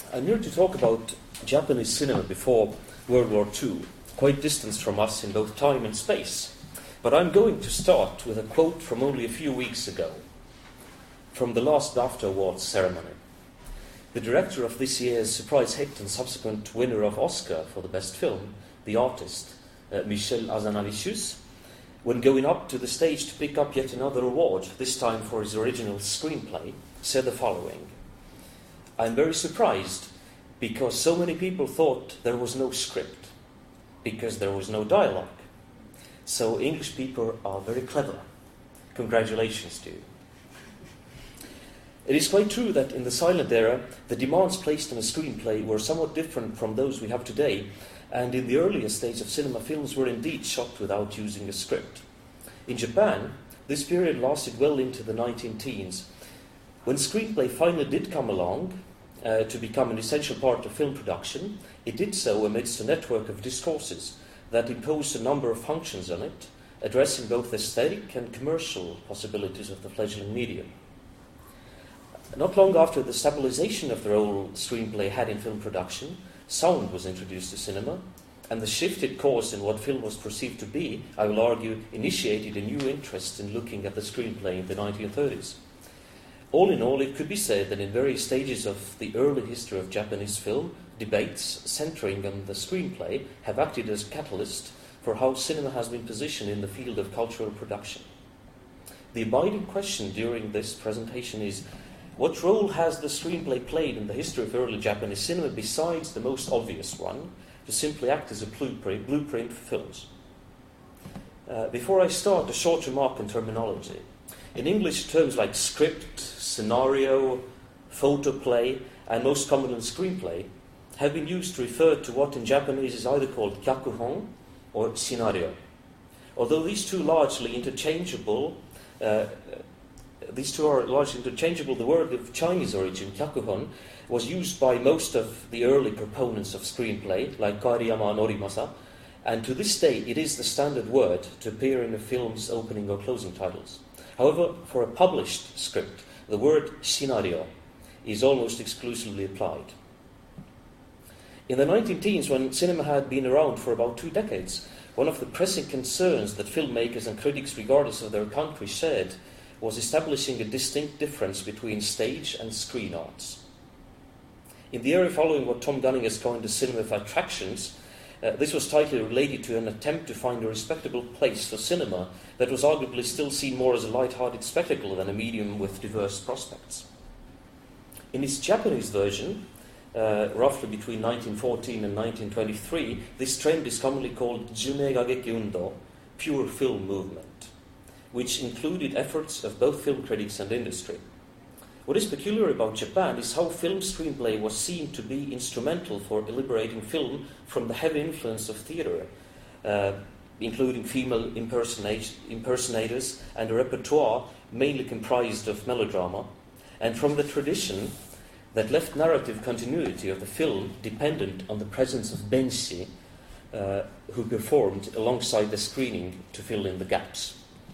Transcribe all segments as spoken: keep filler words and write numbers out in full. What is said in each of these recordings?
I'm here to talk about Japanese cinema before World War Two, quite distanced from us in both time and space. But I'm going to start with a quote from only a few weeks ago, from the last BAFTA Awards ceremony. The director of this year's surprise hit and subsequent winner of Oscar for the best film, The Artist, uh, Michel Hazanavicius, when going up to the stage to pick up yet another award, this time for his original screenplay, said the following: "I'm very surprised because so many people thought there was no script, because there was no dialogue. So English people are very clever. Congratulations to you." It is quite true that in the silent era, the demands placed on a screenplay were somewhat different from those we have today, and in the earlier stage of cinema, films were indeed shot without using a script. In Japan, this period lasted well into the nineteen teens. When screenplay finally did come along uh, to become an essential part of film production, it did so amidst a network of discourses that imposed a number of functions on it, addressing both aesthetic and commercial possibilities of the fledgling medium. Not long after the stabilization of the role screenplay had in film production, sound was introduced to cinema, and the shift it caused in what film was perceived to be, I will argue, initiated a new interest in looking at the screenplay in the nineteen thirties. All in all, it could be said that in various stages of the early history of Japanese film, debates centering on the screenplay have acted as a catalyst for how cinema has been positioned in the field of cultural production. The abiding question during this presentation is, what role has the screenplay played in the history of early Japanese cinema besides the most obvious one, to simply act as a blueprint, blueprint for films? Uh, before I start, a short remark on terminology. In English, terms like script, scenario, photoplay, and most commonly screenplay have been used to refer to what in Japanese is either called kyakuhon or scenario. Although these two largely interchangeable, uh, these two are largely interchangeable, the word of Chinese origin, kyakuhon, was used by most of the early proponents of screenplay, like Kariyama Norimasa, and to this day it is the standard word to appear in a film's opening or closing titles. However, for a published script, the word scenario is almost exclusively applied. In the nineteen teens, when cinema had been around for about two decades, one of the pressing concerns that filmmakers and critics, regardless of their country, shared was establishing a distinct difference between stage and screen arts. In the era following what Tom Gunning has coined the cinema of attractions, uh, this was tightly related to an attempt to find a respectable place for cinema that was arguably still seen more as a light-hearted spectacle than a medium with diverse prospects. In its Japanese version, uh, roughly between nineteen fourteen and nineteen twenty-three, this trend is commonly called Jumegageki Undo, pure film movement, which included efforts of both film critics and industry. What is peculiar about Japan is how film screenplay was seen to be instrumental for liberating film from the heavy influence of theatre, uh, including female impersonators and a repertoire mainly comprised of melodrama, and from the tradition that left narrative continuity of the film dependent on the presence of benshi, uh, who performed alongside the screening to fill in the gaps.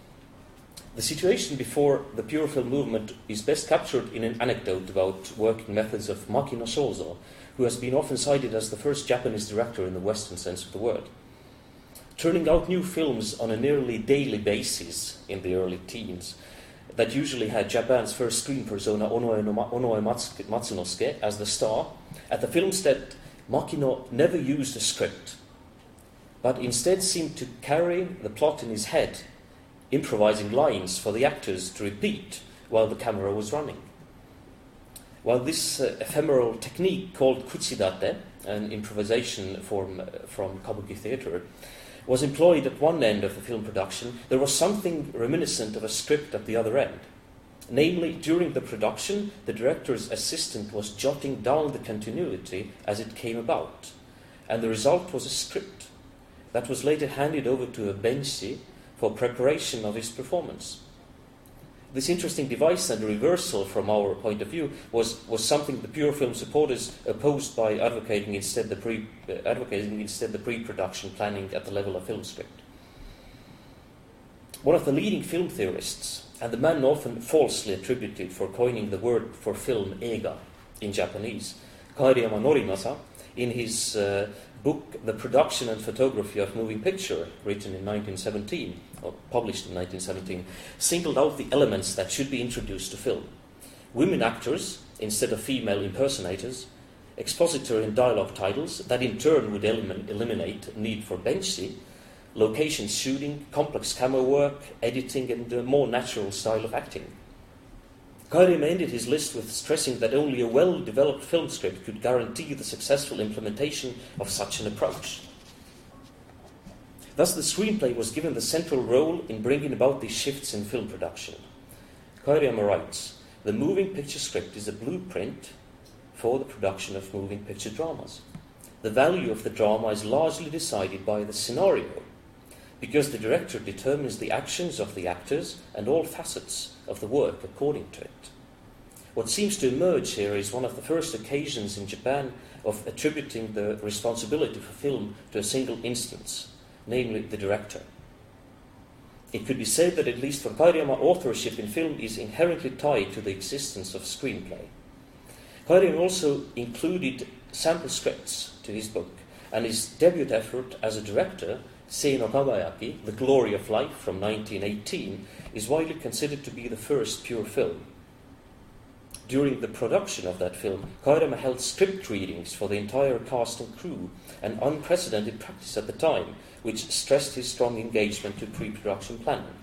The situation before the pure film movement is best captured in an anecdote about working methods of Makino Shozo, who has been often cited as the first Japanese director in the Western sense of the word. Turning out new films on a nearly daily basis in the early teens, that usually had Japan's first screen persona, Onoe, no Ma- Onoe Matsunosuke, as the star, at the film set, Makino never used a script, but instead seemed to carry the plot in his head, improvising lines for the actors to repeat while the camera was running. While this uh, ephemeral technique called kutsidate, an improvisation form uh, from kabuki theatre, was employed at one end of the film production, there was something reminiscent of a script at the other end. Namely, during the production, the director's assistant was jotting down the continuity as it came about, and the result was a script that was later handed over to a benshi for preparation of his performance. This interesting device and reversal from our point of view was, was something the pure film supporters opposed by advocating instead the pre uh, advocating instead the pre-production planning at the level of film script. One of the leading film theorists, and the man often falsely attributed for coining the word for film, eiga, in Japanese, Kairiyama Norimasa, in his uh, book The Production and Photography of Moving Picture, written in nineteen seventeen, or published in nineteen seventeen, singled out the elements that should be introduced to film. Women actors instead of female impersonators, expositor and dialogue titles that in turn would elim- eliminate need for benshi, location shooting, complex camera work, editing, and a more natural style of acting. Kairiyama ended his list with stressing that only a well-developed film script could guarantee the successful implementation of such an approach. Thus, the screenplay was given the central role in bringing about these shifts in film production. Kairiyama writes, "The moving picture script is a blueprint for the production of moving picture dramas. The value of the drama is largely decided by the scenario, because the director determines the actions of the actors and all facets of the work according to it. What seems to emerge here is one of the first occasions in Japan of attributing the responsibility for film to a single instance, namely the director. It could be said that at least for Kairiyama, authorship in film is inherently tied to the existence of screenplay." Kairiyama also included sample scripts to his book, and his debut effort as a director, Sei no Kagayaki, The Glory of Life from nineteen eighteen, is widely considered to be the first pure film. During the production of that film, Kairiyama held script readings for the entire cast and crew, an unprecedented practice at the time, which stressed his strong engagement to pre-production planning.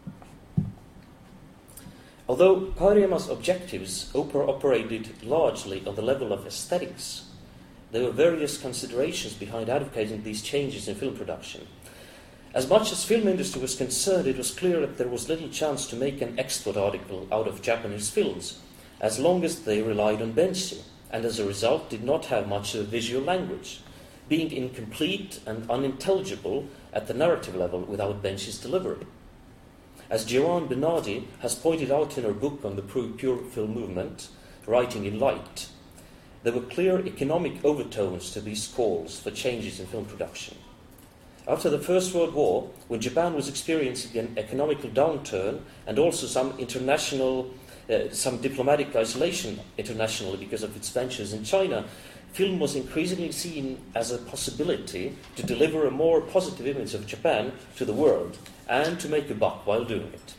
Although Kairiyama's objectives oper- operated largely on the level of aesthetics, there were various considerations behind advocating these changes in film production. As much as film industry was concerned, it was clear that there was little chance to make an export article out of Japanese films, as long as they relied on benshi, and as a result did not have much of a visual language, being incomplete and unintelligible at the narrative level without benshi's delivery. As Joanne Bernardi has pointed out in her book on the pure film movement, Writing in Light, there were clear economic overtones to these calls for changes in film production. After the First World War, when Japan was experiencing an economical downturn and also some international, uh, some diplomatic isolation internationally because of its ventures in China, film was increasingly seen as a possibility to deliver a more positive image of Japan to the world and to make a buck while doing it.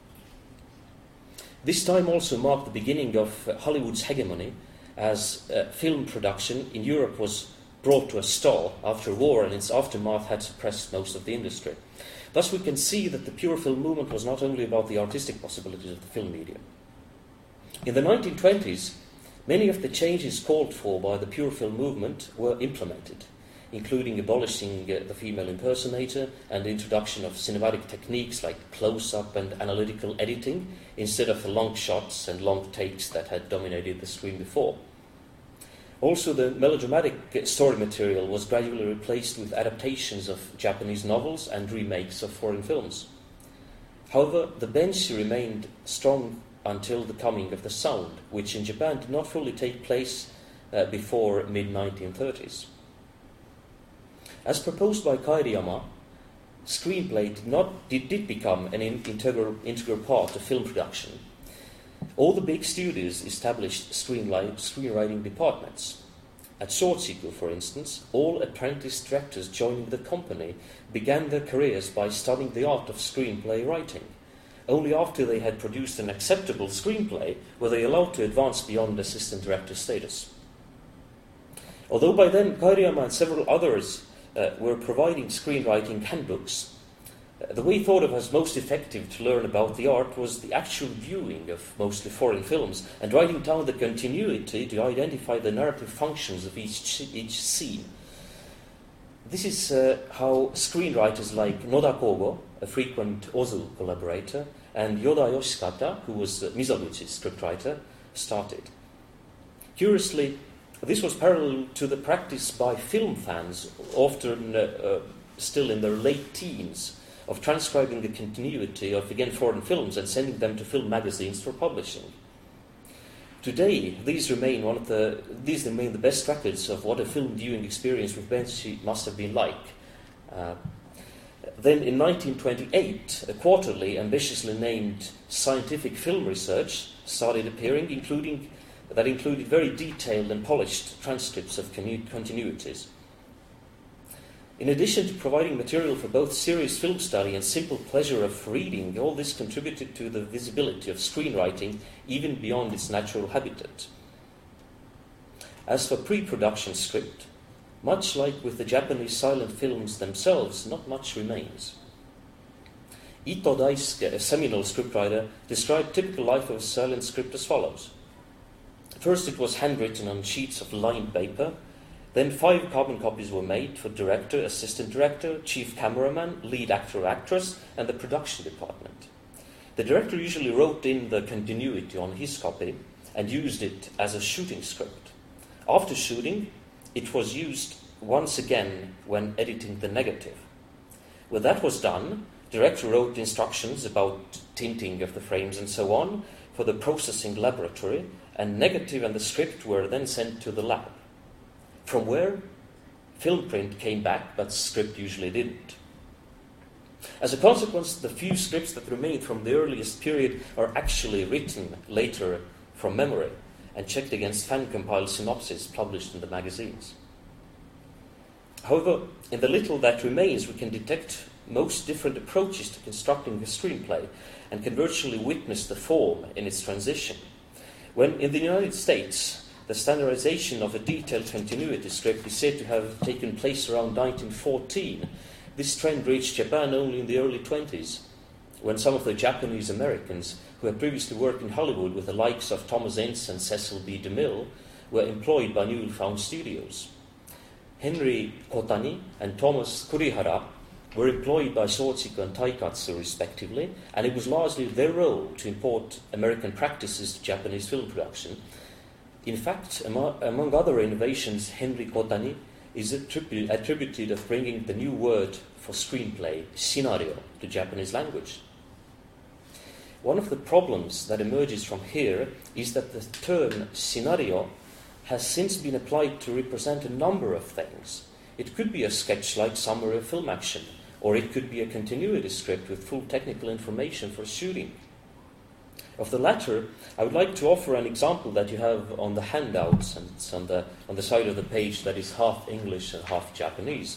This time also marked the beginning of uh, Hollywood's hegemony, as uh, film production in Europe was brought to a stall after war, and its aftermath had suppressed most of the industry. Thus we can see that the pure film movement was not only about the artistic possibilities of the film medium. In the nineteen twenties, many of the changes called for by the pure film movement were implemented, including abolishing uh, the female impersonator and the introduction of cinematic techniques like close-up and analytical editing instead of the long shots and long takes that had dominated the screen before. Also, the melodramatic story material was gradually replaced with adaptations of Japanese novels and remakes of foreign films. However, the benshi remained strong until the coming of the sound, which in Japan did not fully take place uh, before mid nineteen thirties. As proposed by Kairiyama, screenplay did, not, did, did become an in, integral, integral part of film production. All the big studios established screenwriting departments. At Shortsiku, for instance, all apprentice directors joining the company began their careers by studying the art of screenplay writing. Only after they had produced an acceptable screenplay were they allowed to advance beyond assistant director status. Although by then Kairiyama and several others uh, were providing screenwriting handbooks, uh, the way thought of as most effective to learn about the art was the actual viewing of mostly foreign films and writing down the continuity to identify the narrative functions of each, each scene. This is uh, how screenwriters like Noda Kogo, a frequent Ozu collaborator, and Yoda Yoshikata, who was uh, Mizoguchi's scriptwriter, started. Curiously, this was parallel to the practice by film fans, often uh, uh, still in their late teens, of transcribing the continuity of, again, foreign films and sending them to film magazines for publishing. Today, these remain one of the these remain the best records of what a film viewing experience with benshi must have been like. Uh, then, in nineteen twenty-eight, a quarterly ambitiously named Scientific Film Research started appearing, including that included very detailed and polished transcripts of continu- continuities. In addition to providing material for both serious film study and simple pleasure of reading, all this contributed to the visibility of screenwriting even beyond its natural habitat. As for pre-production script, much like with the Japanese silent films themselves, not much remains. Ito Daisuke, a seminal scriptwriter, described typical life of a silent script as follows. First, it was handwritten on sheets of lined paper. Then five carbon copies were made for director, assistant director, chief cameraman, lead actor or actress, and the production department. The director usually wrote in the continuity on his copy and used it as a shooting script. After shooting, it was used once again when editing the negative. When that was done, the director wrote instructions about tinting of the frames and so on for the processing laboratory, and negative and the script were then sent to the lab. From where film print came back, but script usually didn't. As a consequence, the few scripts that remained from the earliest period are actually written later from memory and checked against fan-compiled synopses published in the magazines. However, in the little that remains, we can detect most different approaches to constructing the screenplay and can virtually witness the form in its transition. When in the United States, the standardization of a detailed continuity script is said to have taken place around nineteen fourteen, this trend reached Japan only in the early twenties, when some of the Japanese Americans who had previously worked in Hollywood with the likes of Thomas Ince and Cecil B. DeMille were employed by newly-found studios. Henry Kotani and Thomas Kurihara were employed by Sochiko and Taikatsu respectively, and it was largely their role to import American practices to Japanese film production. In fact, among, among other innovations, Henry Kotani is attribu- attributed of bringing the new word for screenplay, scenario, to Japanese language. One of the problems that emerges from here is that the term scenario has since been applied to represent a number of things. It could be a sketch-like summary of film action, or it could be a continuity script with full technical information for shooting. Of the latter, I would like to offer an example that you have on the handouts, and it's on the, on the side of the page that is half English and half Japanese.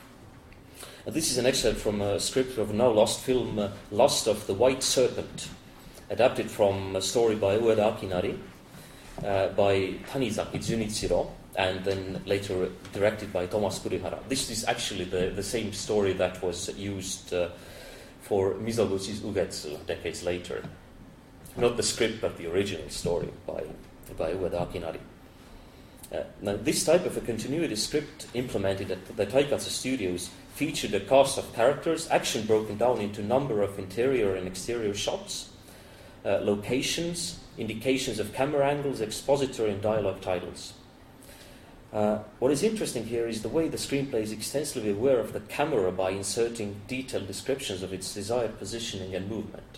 And this is an excerpt from a script of a now lost film, uh, Lust of the White Serpent, adapted from a story by Ueda Akinari, uh, by Tanizaki Junichiro, and then later directed by Thomas Kurihara. This is actually the, the same story that was used uh, for Mizoguchi's Ugetsu decades later. Not the script, but the original story by, by Ueda Akinari. Uh, now, this type of a continuity script implemented at the Taikatsu studios featured a cast of characters, action broken down into a number of interior and exterior shots, uh, locations, indications of camera angles, expository and dialogue titles. Uh, what is interesting here is the way the screenplay is extensively aware of the camera by inserting detailed descriptions of its desired positioning and movement.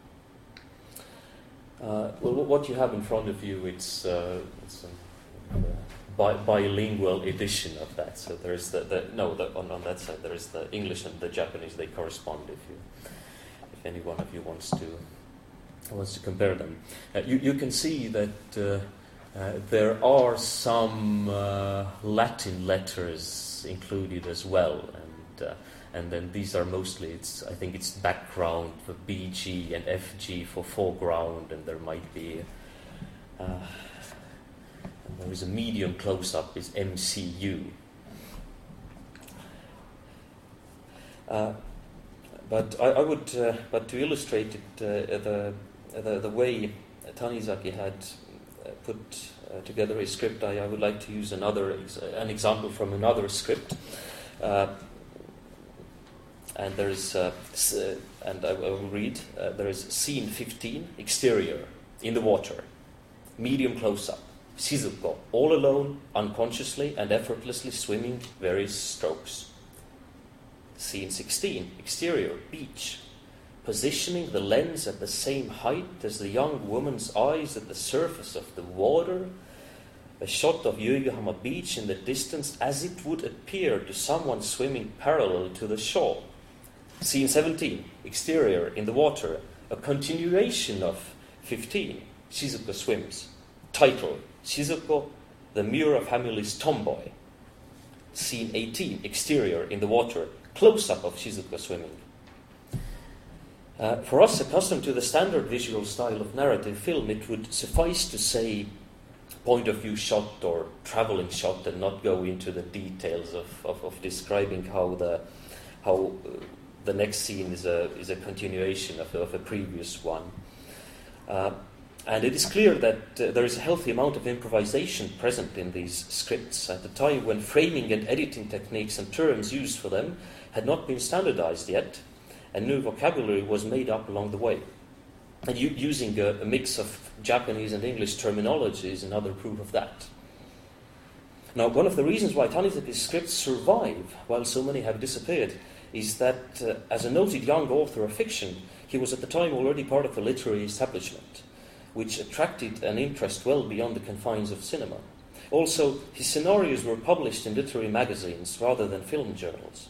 Uh, well, what you have in front of you, it's, uh, it's a bi- bilingual edition of that. So there is the, the no, the, on, on that side there is the English and the Japanese. They correspond. If you, if any one of you wants to wants to compare them, uh, you you can see that uh, uh, there are some uh, Latin letters included as well, and. Uh, And then these are mostly, it's I think it's background for B G and F G for foreground, and there might be, uh, and there is a medium close-up, is M C U. Uh, but I, I would, uh, but to illustrate it, uh, the, the the way Tanizaki had uh, put uh, together a script, I, I would like to use another ex- an example from another script. Uh, And there is, uh, uh, and I will read, uh, there is scene fifteen, exterior, in the water, medium close-up, Shizuko, all alone, unconsciously and effortlessly swimming various strokes. Scene sixteen, exterior, beach, positioning the lens at the same height as the young woman's eyes at the surface of the water, a shot of Yoigahama Beach in the distance as it would appear to someone swimming parallel to the shore. Scene seventeen, exterior, in the water, a continuation of fifteen, Shizuka swims. Title, Shizuko, the Mirror of Family's Tomboy. Scene eighteen, exterior, in the water, close-up of Shizuko swimming. Uh, for us, accustomed to the standard visual style of narrative film, it would suffice to say point-of-view shot or traveling shot and not go into the details of, of, of describing how the how uh, the next scene is a is a continuation of, of a previous one. Uh, and it is clear that uh, there is a healthy amount of improvisation present in these scripts at a time when framing and editing techniques and terms used for them had not been standardized yet, and new vocabulary was made up along the way. And u- using a, a mix of Japanese and English terminology is another proof of that. Now, one of the reasons why Tanizaki's scripts survive while so many have disappeared is that, uh, as a noted young author of fiction, he was at the time already part of the literary establishment, which attracted an interest well beyond the confines of cinema. Also, his scenarios were published in literary magazines rather than film journals.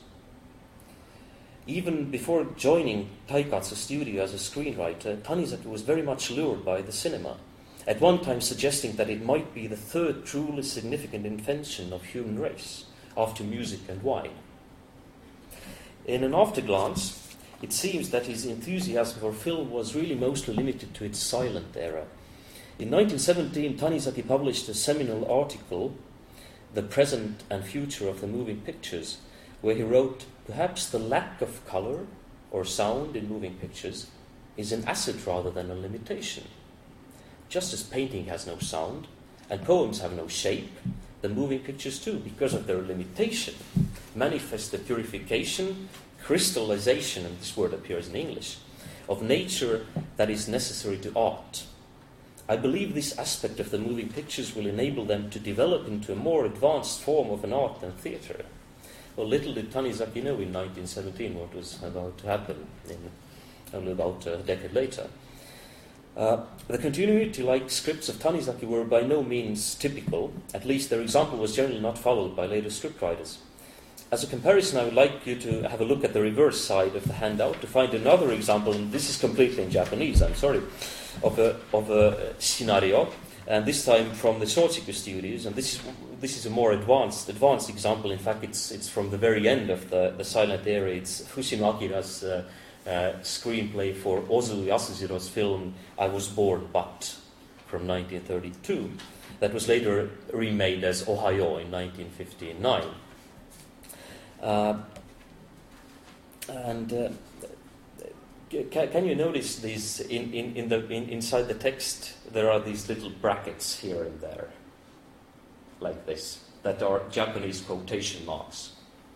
Even before joining Taikatsu Studio as a screenwriter, Tanizaki was very much lured by the cinema, at one time suggesting that it might be the third truly significant invention of human race, after music and wine. In an afterglance, it seems that his enthusiasm for film was really mostly limited to its silent era. In nineteen seventeen, Tanizaki published a seminal article, The Present and Future of the Moving Pictures, where he wrote, "Perhaps the lack of color or sound in moving pictures is an asset rather than a limitation. Just as painting has no sound and poems have no shape, the moving pictures too, because of their limitation, manifest the purification, crystallization," and this word appears in English, "of nature that is necessary to art. I believe this aspect of the moving pictures will enable them to develop into a more advanced form of an art than theatre." Well, little did Tanizaki know in nineteen seventeen what was about to happen in only about a decade later. Uh, the continuity-like scripts of Tanizaki were by no means typical. At least their example was generally not followed by later scriptwriters. As a comparison, I would like you to have a look at the reverse side of the handout to find another example, and this is completely in Japanese, I'm sorry, of a, of a scenario, and this time from the Shochiku Studios, and this is this is a more advanced advanced example. In fact, it's it's from the very end of the, the silent era. It's Fushino Akira's uh, uh, screenplay for Ozu Yasujiro's film I Was Born But from nineteen thirty-two, that was later remade as Ohayo in nineteen fifty-nine. Uh, and uh, can, can you notice these in, in, in the in, inside the text? There are these little brackets here and there, like this, that are Japanese quotation marks,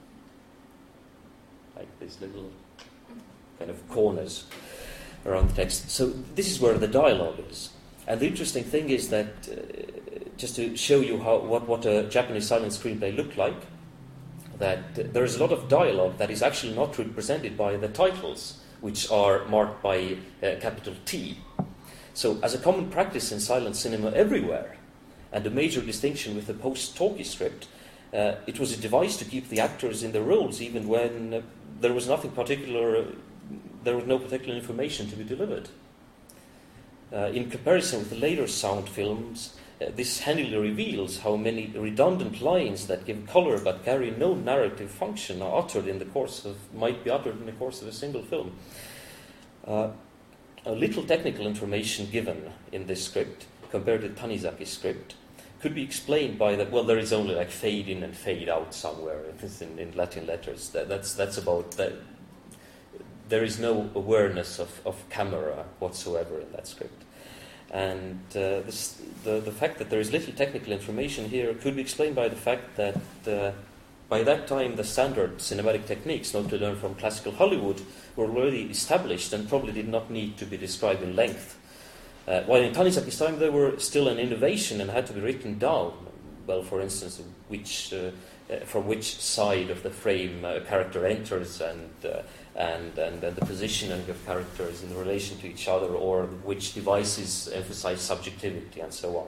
like these little kind of corners around the text. So this is where the dialogue is. And the interesting thing is that, uh, just to show you how what, what a Japanese silent screenplay looked like, that there is a lot of dialogue that is actually not represented by the titles, which are marked by uh, capital T. So, as a common practice in silent cinema everywhere, and a major distinction with the post-talkie script, uh, it was a device to keep the actors in their roles even when uh, there was nothing particular, uh, there was no particular information to be delivered. Uh, in comparison with the later sound films, uh, this handily reveals how many redundant lines that give color but carry no narrative function are uttered in the course of, might be uttered in the course of a single film. Uh, a little technical information given in this script, compared to Tanizaki's script, could be explained by that, well, there is only like fade in and fade out somewhere in, in Latin letters. That, that's, that's about that. There is no awareness of, of camera whatsoever in that script. And uh, this, the, the fact that there is little technical information here could be explained by the fact that uh, by that time the standard cinematic techniques known to learn from classical Hollywood were already established and probably did not need to be described in length. Uh, while in Tanizaki's time they were still an innovation and had to be written down. Well, for instance, which, uh, uh, from which side of the frame a character enters and uh, And, and and the positioning of characters in relation to each other, or which devices emphasize subjectivity, and so on.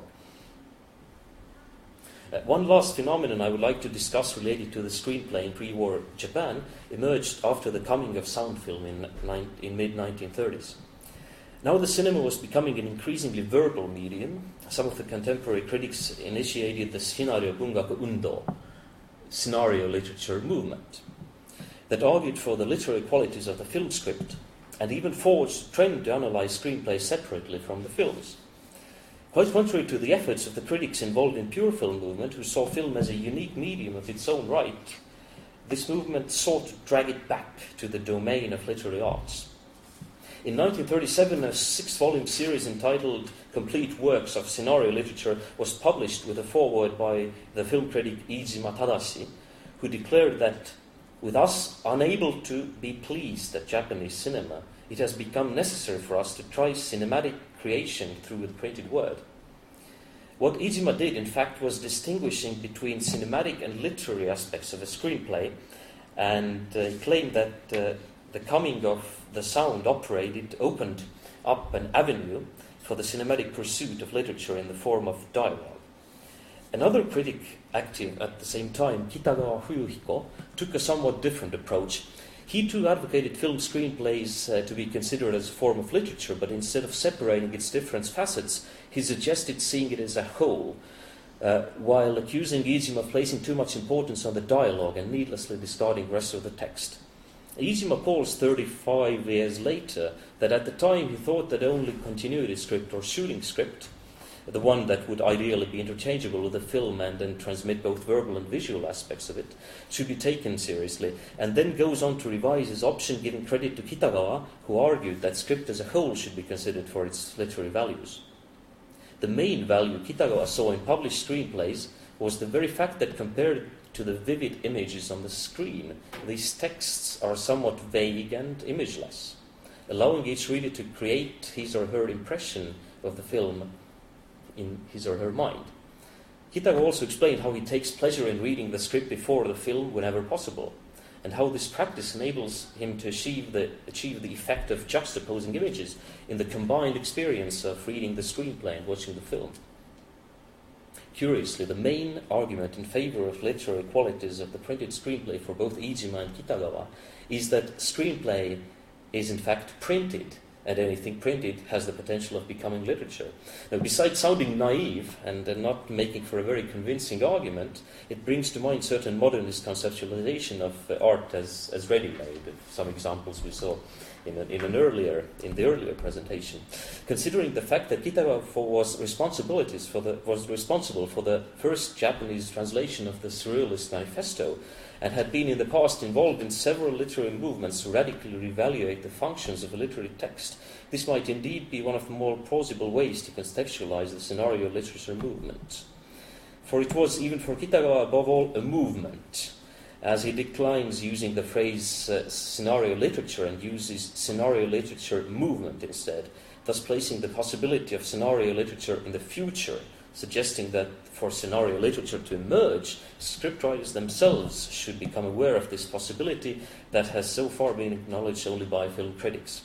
Uh, one last phenomenon I would like to discuss related to the screenplay in pre-war Japan emerged after the coming of sound film in, in mid nineteen thirties. Now the cinema was becoming an increasingly verbal medium. Some of the contemporary critics initiated the Scenario Bungaku Undo, scenario literature movement, that argued for the literary qualities of the film script and even forged a trend to analyze screenplays separately from the films. Quite contrary to the efforts of the critics involved in pure film movement, who saw film as a unique medium of its own right, this movement sought to drag it back to the domain of literary arts. In nineteen thirty-seven, a six-volume series entitled Complete Works of Scenario Literature was published with a foreword by the film critic Iijima Tadashi, who declared that, with us unable to be pleased at Japanese cinema, it has become necessary for us to try cinematic creation through the printed word. What Iijima did, in fact, was distinguishing between cinematic and literary aspects of a screenplay, and uh, he claimed that uh, the coming of the sound operated, opened up an avenue for the cinematic pursuit of literature in the form of dialogue. Another critic active at the same time, Kitagawa Fuyuhiko, took a somewhat different approach. He too advocated film screenplays uh, to be considered as a form of literature, but instead of separating its different facets, he suggested seeing it as a whole, uh, while accusing Iijima of placing too much importance on the dialogue and needlessly discarding the rest of the text. Iijima calls thirty-five years later that at the time he thought that only continuity script or shooting script, the one that would ideally be interchangeable with the film and then transmit both verbal and visual aspects of it, should be taken seriously, and then goes on to revise his option, giving credit to Kitagawa, who argued that script as a whole should be considered for its literary values. The main value Kitagawa saw in published screenplays was the very fact that compared to the vivid images on the screen, these texts are somewhat vague and imageless, allowing each reader to create his or her impression of the film in his or her mind. Kitagawa also explained how he takes pleasure in reading the script before the film whenever possible, and how this practice enables him to achieve the, achieve the effect of juxtaposing images in the combined experience of reading the screenplay and watching the film. Curiously, the main argument in favor of literary qualities of the printed screenplay for both Iijima and Kitagawa is that screenplay is in fact printed, and anything printed has the potential of becoming literature. Now, besides sounding naive and uh, not making for a very convincing argument, it brings to mind certain modernist conceptualization of uh, art as, as ready-made. Some examples we saw in, a, in an earlier in the earlier presentation. Considering the fact that Kitagawa was responsibilities for the was responsible for the first Japanese translation of the Surrealist Manifesto, and had been in the past involved in several literary movements to radically reevaluate the functions of a literary text, this might indeed be one of the more plausible ways to contextualize the scenario literature movement. For it was, even for Kitagawa, above all, a movement, as he declines using the phrase uh, scenario literature and uses scenario literature movement instead, thus placing the possibility of scenario literature in the future, suggesting that for scenario literature to emerge, scriptwriters themselves should become aware of this possibility that has so far been acknowledged only by film critics.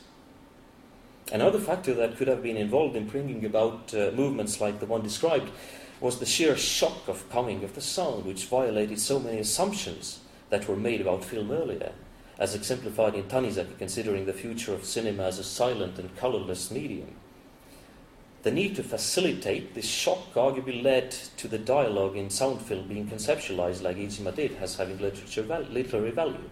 Another factor that could have been involved in bringing about uh, movements like the one described was the sheer shock of coming of the sound, which violated so many assumptions that were made about film earlier, as exemplified in Tanizaki considering the future of cinema as a silent and colorless medium. The need to facilitate this shock arguably led to the dialogue in sound film being conceptualized, like Iijima did, as having literature val- literary value.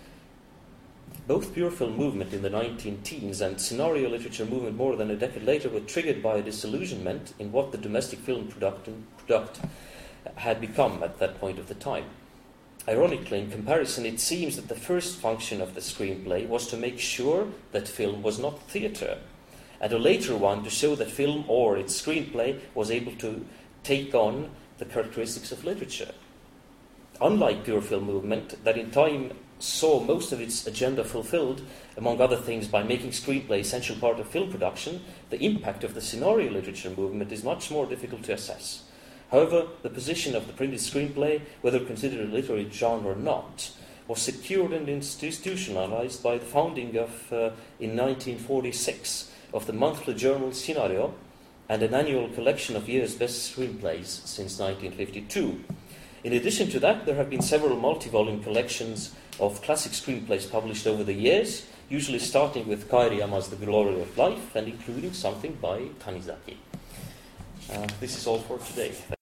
Both pure film movement in the nineteen teens and scenario literature movement more than a decade later were triggered by a disillusionment in what the domestic film product, product had become at that point of the time. Ironically, in comparison, it seems that the first function of the screenplay was to make sure that film was not theatre, and a later one to show that film or its screenplay was able to take on the characteristics of literature. Unlike pure film movement, that in time saw most of its agenda fulfilled, among other things, by making screenplay an essential part of film production, the impact of the scenario literature movement is much more difficult to assess. However, the position of the printed screenplay, whether considered a literary genre or not, was secured and institutionalized by the founding of, uh, in nineteen forty-six, of the monthly journal Scenario, and an annual collection of year's best screenplays since nineteen fifty-two. In addition to that, there have been several multi-volume collections of classic screenplays published over the years, usually starting with Kairiyama's The Glory of Life and including something by Tanizaki. Uh, this is all for today.